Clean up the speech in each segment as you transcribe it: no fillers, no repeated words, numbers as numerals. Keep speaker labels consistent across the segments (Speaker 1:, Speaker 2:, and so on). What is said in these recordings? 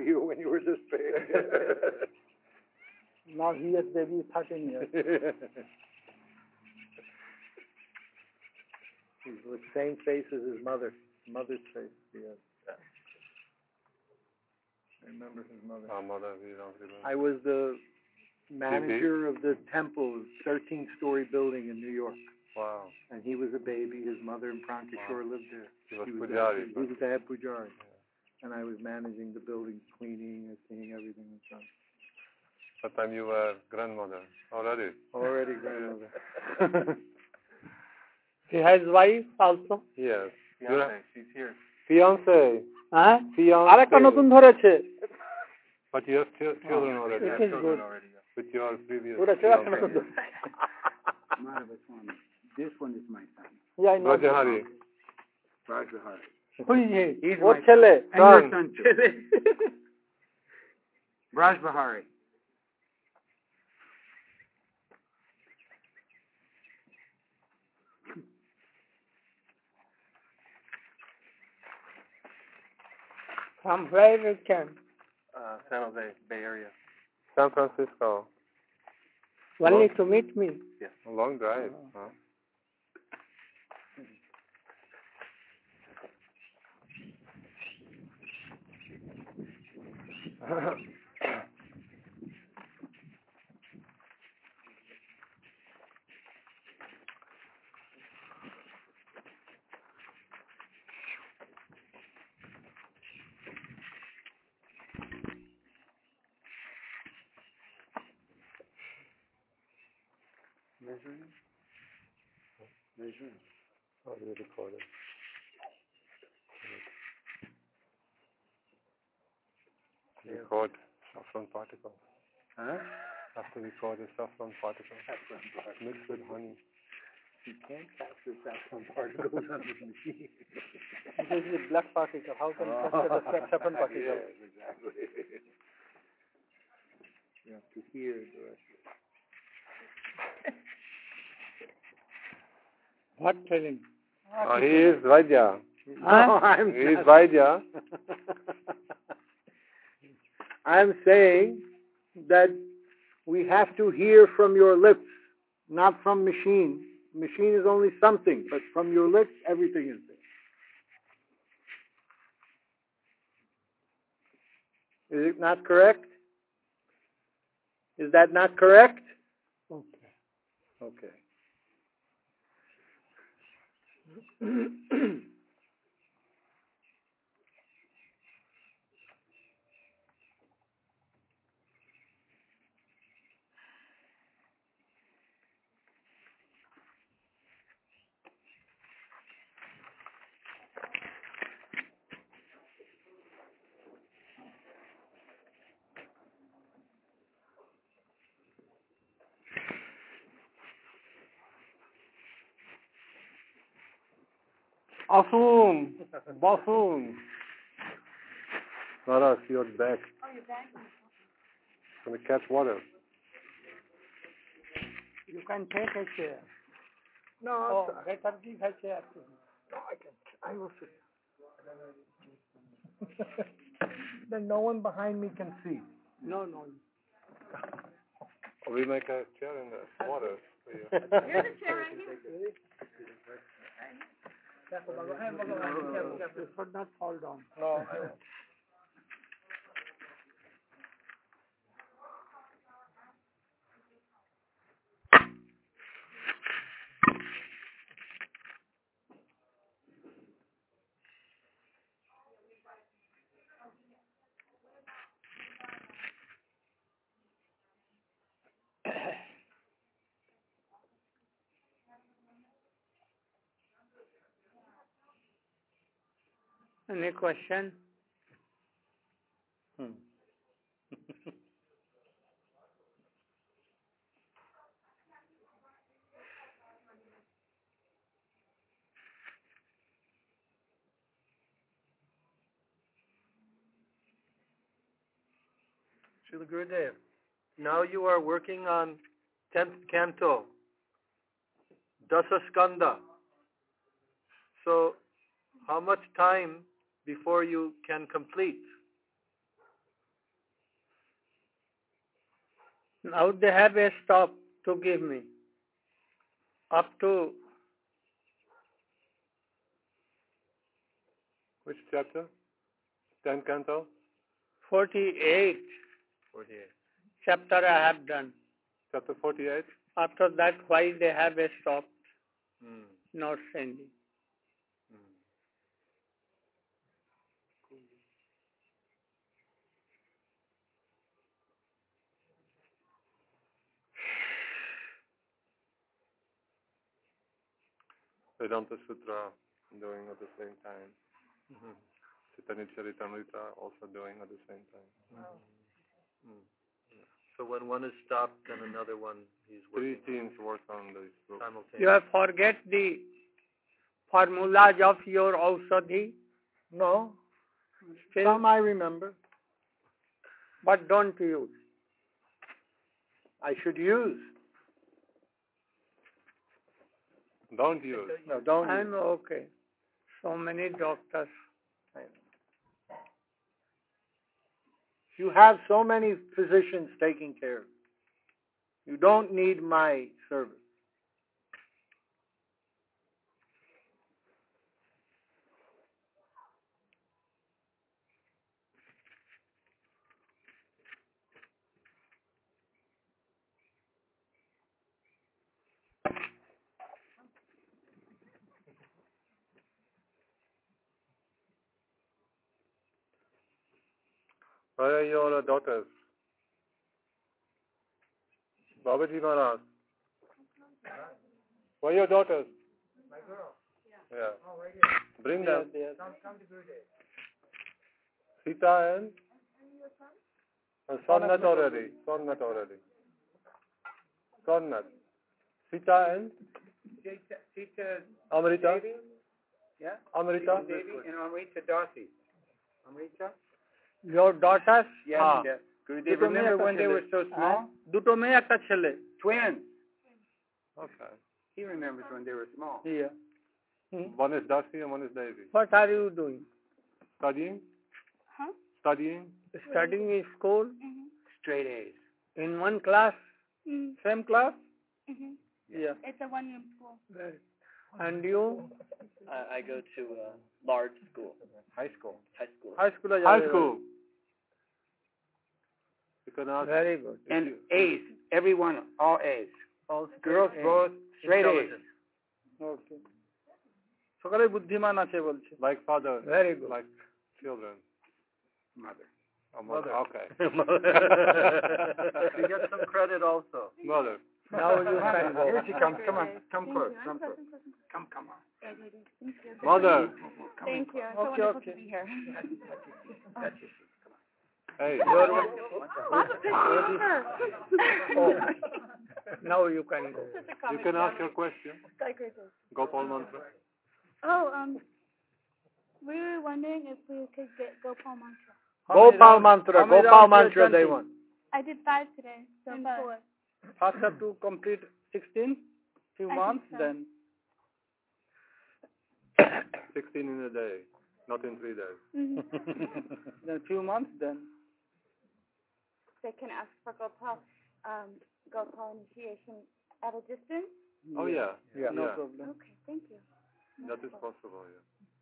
Speaker 1: you when you were this big.
Speaker 2: Now he has baby 13 years.
Speaker 1: He's the same face as his mother. Mother's face. Yeah. I remember his mother.
Speaker 3: Our mother, we don't remember.
Speaker 1: I was the manager of the temple, 13-story building in New York.
Speaker 3: Wow.
Speaker 1: And he was a baby. His mother in Prankeshwar lived there.
Speaker 3: He was Pujari.
Speaker 1: He was the head Pujari. Yeah. And I was managing the building, cleaning, seeing everything and stuff.
Speaker 3: That time you were grandmother already.
Speaker 1: Already grandmother.
Speaker 2: He has wife also.
Speaker 3: Yes.
Speaker 1: Fiance, she's here.
Speaker 3: Fiance.
Speaker 2: Huh?
Speaker 3: Fiance.
Speaker 2: আরেকটা নতুন ধরেছে.
Speaker 3: But you have children already.
Speaker 2: It is good.
Speaker 3: With your previous.
Speaker 1: This one is my son.
Speaker 2: Yeah, I know.
Speaker 3: Rajahari.
Speaker 1: Rajahari.
Speaker 2: Who is he?
Speaker 1: He's
Speaker 2: or
Speaker 1: my
Speaker 2: ছেলে.
Speaker 1: son. And your son too. Rajbahari.
Speaker 2: From where you came?
Speaker 1: San Jose, Bay Area.
Speaker 3: San Francisco.
Speaker 2: Only to meet me.
Speaker 1: Yes.
Speaker 3: A long drive. Huh?
Speaker 1: Measuring.
Speaker 3: How do you record it? Record saffron particles.
Speaker 1: Huh?
Speaker 3: Have to record the saffron particles. Mixed with honey.
Speaker 1: You can't capture saffron particles on the machine.
Speaker 2: This is a black particle. How can you capture the saffron particle?
Speaker 1: Yes, exactly. You have to hear the rest of it.
Speaker 2: What telling?
Speaker 3: He is Vaidya.
Speaker 1: No,
Speaker 3: He is Vaidya.
Speaker 1: I'm saying that we have to hear from your lips, not from machine. Machine is only something, but from your lips, everything is there. Is it not correct? Is that not correct?
Speaker 2: Okay.
Speaker 1: Okay.
Speaker 3: Awesome. Awesome. Nara, see your back.
Speaker 4: Oh, your back?
Speaker 3: Gonna catch water.
Speaker 2: You can take a chair.
Speaker 1: No,
Speaker 2: Oh, better give a chair to me.
Speaker 1: no, I will sit.
Speaker 2: Then no one behind me can see. No.
Speaker 3: We make a chair in the water for you.
Speaker 4: Here's a chair right here.
Speaker 2: You should not fall down.
Speaker 1: No, I won't.
Speaker 2: Any question?
Speaker 1: Srila Gurudev, now you are working on 10th canto, Dasa Skanda. So, how much time before you can complete?
Speaker 4: Now they have a stop to give me. Up to
Speaker 3: Which chapter? 10 canto?
Speaker 4: 48 chapter I have done.
Speaker 3: Chapter 48?
Speaker 4: After that, why they have a stop? Not sending.
Speaker 3: Vedanta Sutra doing at the same time. Chaitanya Charitamrita also doing at the same time.
Speaker 5: So when one is stopped, then another one he's working.
Speaker 3: 3 teams work on this book.
Speaker 5: Simultaneously.
Speaker 4: You have forget the formulas of your Ausadhi,
Speaker 1: No,
Speaker 4: still,
Speaker 1: some I remember.
Speaker 4: but don't use.
Speaker 1: I should use.
Speaker 3: Don't use.
Speaker 1: No, don't
Speaker 4: I
Speaker 1: use.
Speaker 4: know, okay. So many doctors.
Speaker 1: You have so many physicians taking care of you. You don't need my service.
Speaker 3: Where are your daughters? Babaji Maharaj. Where are your daughters?
Speaker 2: My girl.
Speaker 3: Yeah.
Speaker 2: Oh, right here.
Speaker 3: Bring them.
Speaker 2: Come to Gurudev.
Speaker 3: Sita and Sonat already. Sonat already. Sonat. Sita and
Speaker 2: Sita
Speaker 3: Amrita.
Speaker 2: Devi. Yeah.
Speaker 3: Amrita.
Speaker 2: Devi and Amrita Dasi. Amrita?
Speaker 4: Your daughters?
Speaker 2: Yeah. Gurudev, remember when they were so small?
Speaker 4: দুটো মেয়ে একটা ছেলে.
Speaker 2: Twins.
Speaker 3: Okay.
Speaker 2: He remembers when they were small.
Speaker 4: Yeah.
Speaker 3: One is Dasi and one is Devi.
Speaker 4: What are you doing?
Speaker 3: Studying?
Speaker 6: Huh?
Speaker 3: Studying?
Speaker 4: Studying in school?
Speaker 2: Straight A's.
Speaker 4: In one class? Same class? Yeah.
Speaker 6: It's a one-room school.
Speaker 4: Right. And you?
Speaker 5: I go to large school.
Speaker 2: High school.
Speaker 5: High school.
Speaker 4: High school.
Speaker 3: High school. You can ask.
Speaker 4: Very good.
Speaker 2: And A's. Everyone, all A's.
Speaker 4: All
Speaker 2: Girls, boys, straight A's.
Speaker 4: Okay. সকালে বুদ্ধিমান আছে বলছে.
Speaker 3: Like father.
Speaker 4: Very good.
Speaker 3: Like children.
Speaker 2: Mother.
Speaker 3: Oh, mother. Okay.
Speaker 5: You get some credit also.
Speaker 3: Mother.
Speaker 4: Now you can go.
Speaker 2: Here she comes. Come on. Come close. Come close. Come on.
Speaker 6: Thank you.
Speaker 3: Mother.
Speaker 6: Thank you. It's so
Speaker 4: Okay,
Speaker 6: wonderful
Speaker 4: okay.
Speaker 6: to be here.
Speaker 3: Hey.
Speaker 4: Now you can go.
Speaker 3: You can ask your question. Gopal mantra.
Speaker 6: Oh, we were wondering if we could get Gopal mantra.
Speaker 1: Gopal mantra. Gopal mantra they want.
Speaker 6: I did 5 today. So 4.
Speaker 4: First have to complete 16, few
Speaker 6: I
Speaker 4: months,
Speaker 6: think so.
Speaker 4: then
Speaker 3: 16 in a day, not in 3 days.
Speaker 4: then few months, then.
Speaker 6: They can ask for Gopal initiation at a distance.
Speaker 3: Oh yeah.
Speaker 4: Yeah, no problem.
Speaker 6: Okay, thank you.
Speaker 3: That is possible, yeah.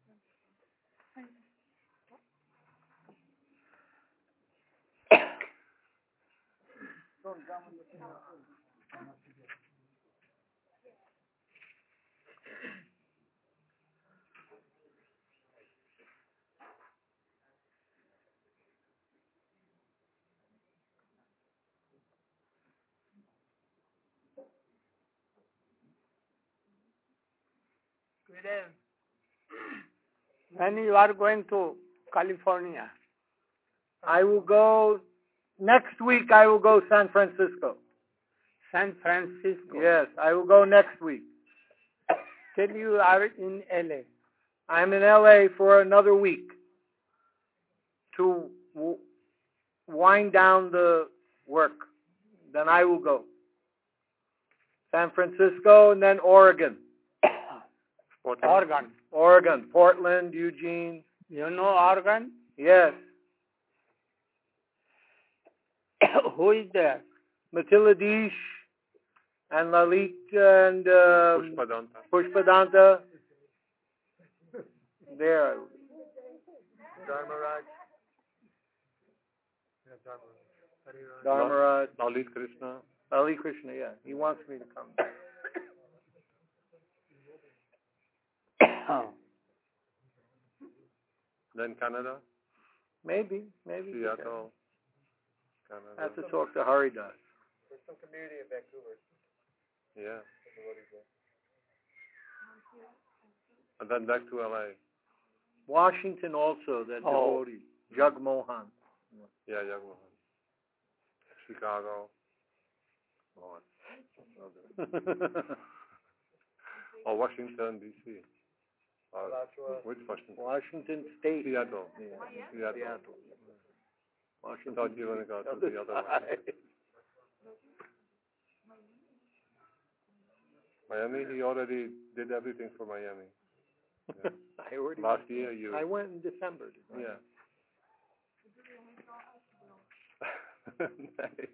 Speaker 4: When you are going to California?
Speaker 1: I will go, next week I will go San Francisco.
Speaker 4: San Francisco?
Speaker 1: Yes, I will go next week.
Speaker 4: Till you are in LA?
Speaker 1: I'm in LA for another week to wind down the work. Then I will go. San Francisco and then Oregon. Oregon, Portland, Eugene.
Speaker 4: You know Oregon?
Speaker 1: Yes.
Speaker 4: Who is there?
Speaker 1: Matiladish and Lalit and
Speaker 3: Pushpadanta.
Speaker 1: Pushpadanta. There.
Speaker 5: Dharmaraj.
Speaker 1: Dharmaraj.
Speaker 3: Lalit Krishna.
Speaker 1: Ali Krishna, yeah. He wants me to come.
Speaker 3: Then Canada.
Speaker 1: Maybe.
Speaker 3: Seattle. Canada.
Speaker 1: I have to talk to Haridas.
Speaker 5: There's some community in Vancouver.
Speaker 3: Yeah. And then back to LA.
Speaker 1: Washington also, that devotee. Jug Mohan.
Speaker 3: Yeah, Yagmohan. Chicago. Or Washington, D.C. Which Washington?
Speaker 1: Washington State.
Speaker 3: Seattle.
Speaker 1: Yeah.
Speaker 3: Seattle. I
Speaker 1: Washington.
Speaker 3: thought you were going to go to the other one. Miami, he already did everything for Miami. Yeah.
Speaker 1: I already
Speaker 3: Last year
Speaker 1: I went in December. Didn't I?
Speaker 3: Yeah. Nice.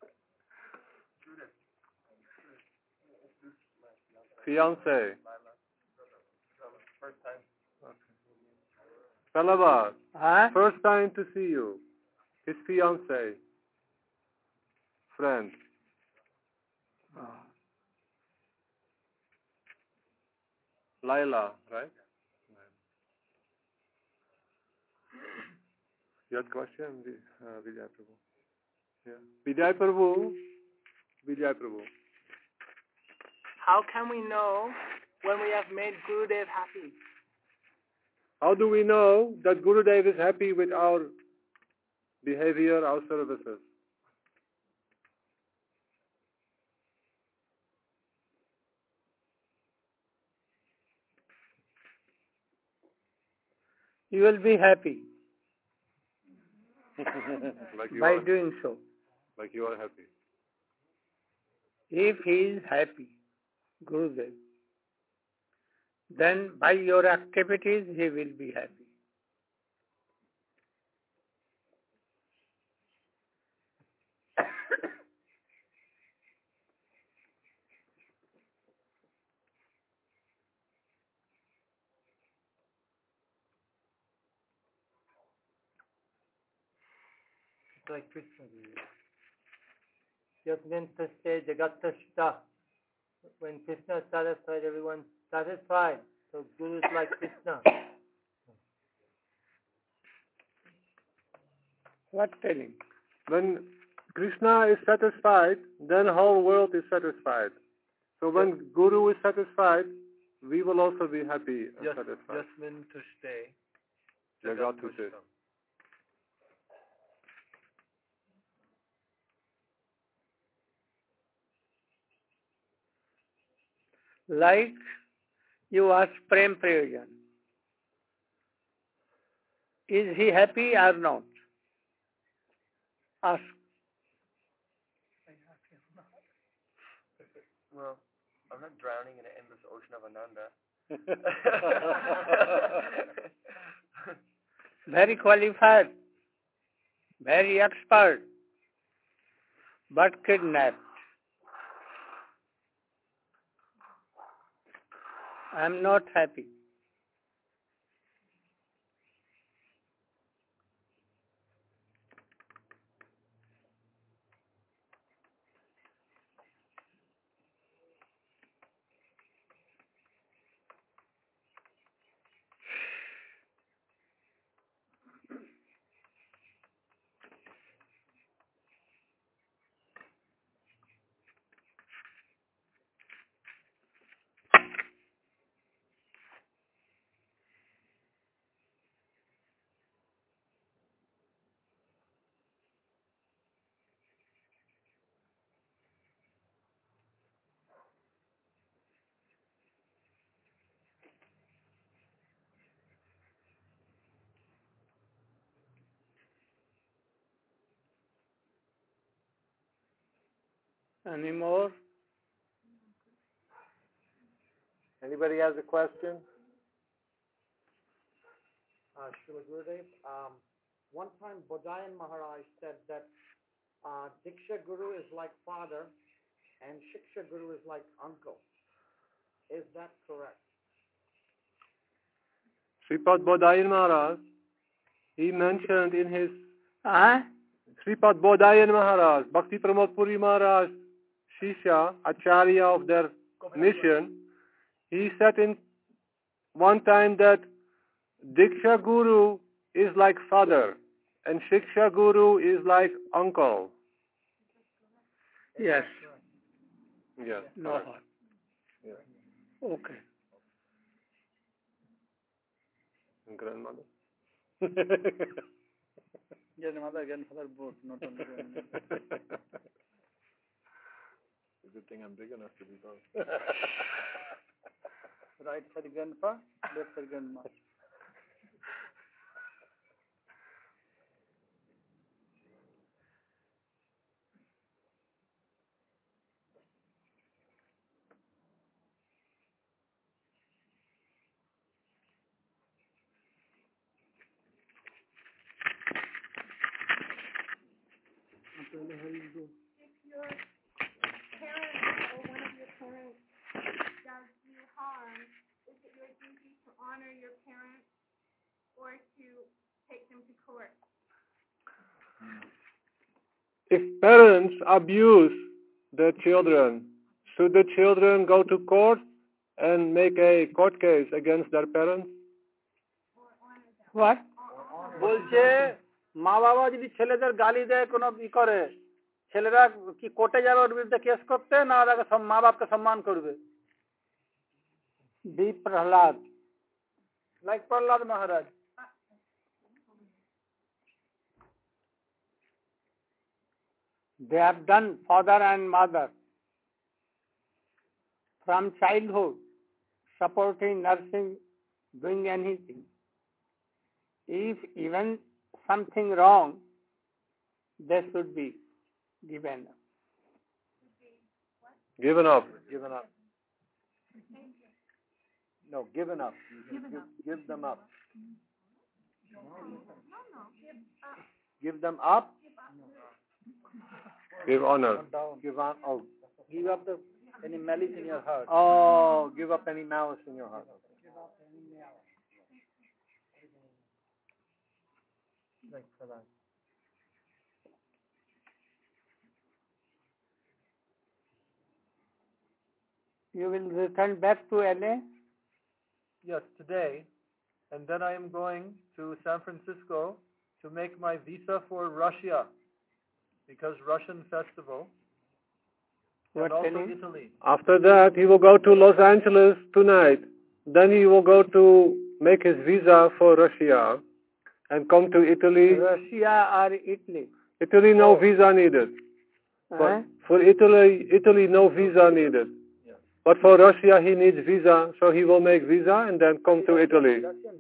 Speaker 3: Fiance.
Speaker 5: First time.
Speaker 3: Salawat.
Speaker 4: Huh?
Speaker 3: First time to see you. His fiance. Friend. Laila, right? You had question, Vijay Prabhu? Yeah. Vijay Prabhu.
Speaker 2: How can we know when we have made Gurudev happy?
Speaker 3: How do we know that Gurudev is happy with our behavior, our services?
Speaker 4: You will be happy
Speaker 3: Like you
Speaker 4: by
Speaker 3: are,
Speaker 4: doing so.
Speaker 3: like you are happy.
Speaker 4: If he is happy, Gurudev, then by your activities he will be happy.
Speaker 2: It's like Krishna. Yatnantasya jagatashta. When Krishna is satisfied, everyone's satisfied. So Guru is like Krishna.
Speaker 4: What telling?
Speaker 3: When Krishna is satisfied, then whole world is satisfied. So when Guru is satisfied, we will also be happy and satisfied.
Speaker 5: Yasmin tushte.
Speaker 3: Jagat tushte.
Speaker 4: Like you ask Prem Prayojan. Is he happy or not? Ask.
Speaker 5: Well, I'm not drowning in an endless ocean of Ananda.
Speaker 4: Very qualified, very expert, but kidnapped. I am not happy. Any more?
Speaker 1: Anybody has a question?
Speaker 2: Srila Gurudev, one time Bodayan Maharaj said that
Speaker 7: Diksha Guru is like father and Shiksha Guru is like uncle. Is that correct?
Speaker 3: Sripad Bodhayan Maharaj, he mentioned in his Sripad Bodhayan Maharaj, Bhakti Pramod Puri Maharaj, Shishya, Acharya of their mission, he said in one time that Diksha Guru is like father and Shiksha Guru is like uncle.
Speaker 4: Yes.
Speaker 3: Yes.
Speaker 4: No
Speaker 3: correct.
Speaker 4: harm.
Speaker 3: Yes.
Speaker 4: Okay.
Speaker 3: And grandmother.
Speaker 4: Grandmother, grandfather, both, not only grandmother.
Speaker 3: It's a good thing I'm big enough to be both.
Speaker 4: Right side grandpa, left side grandma.
Speaker 6: If your parent or one of your parents does you harm, is it your duty to honor your parents or to take them to court?
Speaker 3: If parents abuse their children, should the children go to court and make a court case against their parents?
Speaker 4: What? বলছে মা বাবা যদি ছেলেদের গালি দেয় কোনো করে ছেলেরা কি কোর্টে যাবে ওর বিরুদ্ধে কেস করতে না ওরা মা বাপকে সম্মান করবে be Prahlad like Prahlad Maharaj they have done father and mother from childhood supporting nursing doing anything if even something wrong they should be given up.
Speaker 3: Given up.
Speaker 7: Given up. No, given up. Give them up. Give them up.
Speaker 3: Give honor.
Speaker 7: Give on. Oh,
Speaker 4: Give up any malice in your heart.
Speaker 7: oh, give up any malice in your heart. Like for that.
Speaker 4: You will return back to LA?
Speaker 8: Yes, today. And then I am going to San Francisco to make my visa for Russia, because Russian festival, and also Italy.
Speaker 3: After that, he will go to Los Angeles tonight. Then he will go to make his visa for Russia and come to Italy.
Speaker 4: Russia or Italy?
Speaker 3: Italy, no visa needed. But for Italy, no visa needed. But for Russia, he needs visa, so he will make visa and then come to Italy.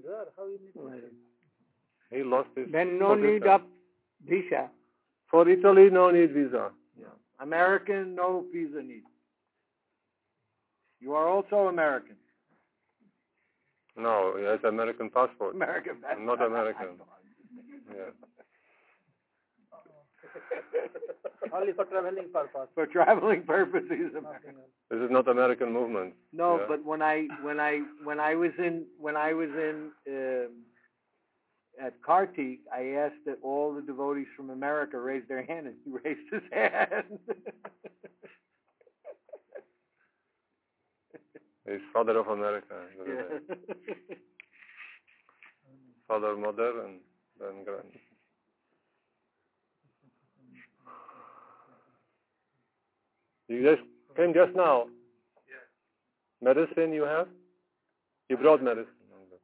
Speaker 3: He lost his.
Speaker 4: Then no need of visa.
Speaker 3: For Italy, no need visa.
Speaker 7: Yeah. American, no visa need. You are also American.
Speaker 3: No, he has American passport.
Speaker 7: American passport.
Speaker 3: Not American. Yeah.
Speaker 4: Only for traveling purpose.
Speaker 7: For traveling purposes.
Speaker 3: This is not American movement.
Speaker 7: No,
Speaker 3: Yeah.
Speaker 7: but when I was in at Kartik, I asked that all the devotees from America raise their hand, and he raised his hand.
Speaker 3: He's father of America.
Speaker 7: Yeah.
Speaker 3: Father, mother, and then grand. You just came just now.
Speaker 8: Yes.
Speaker 3: Medicine you have? You brought medicine.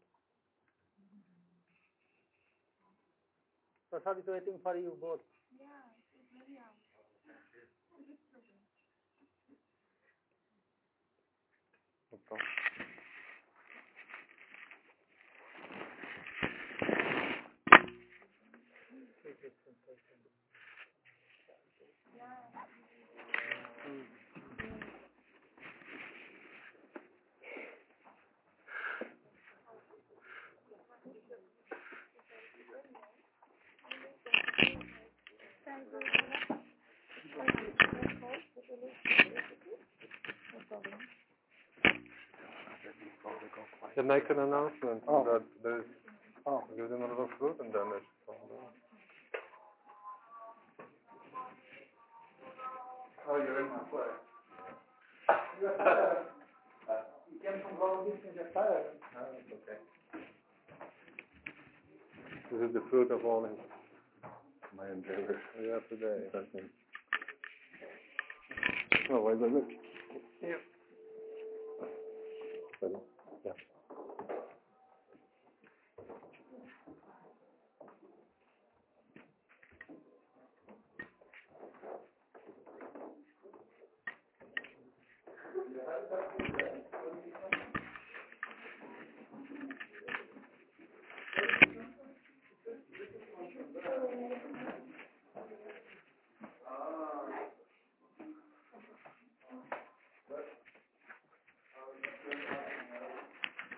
Speaker 4: Prasad is waiting for you both.
Speaker 3: Okay. can make an announcement that there's give them a little fruit and then there's
Speaker 4: you're in my play. You came from Long Beach and just tired.
Speaker 3: That's okay. This is the fruit of all my endeavors. Yeah, today. Oh, why is it? Yeah. Yeah.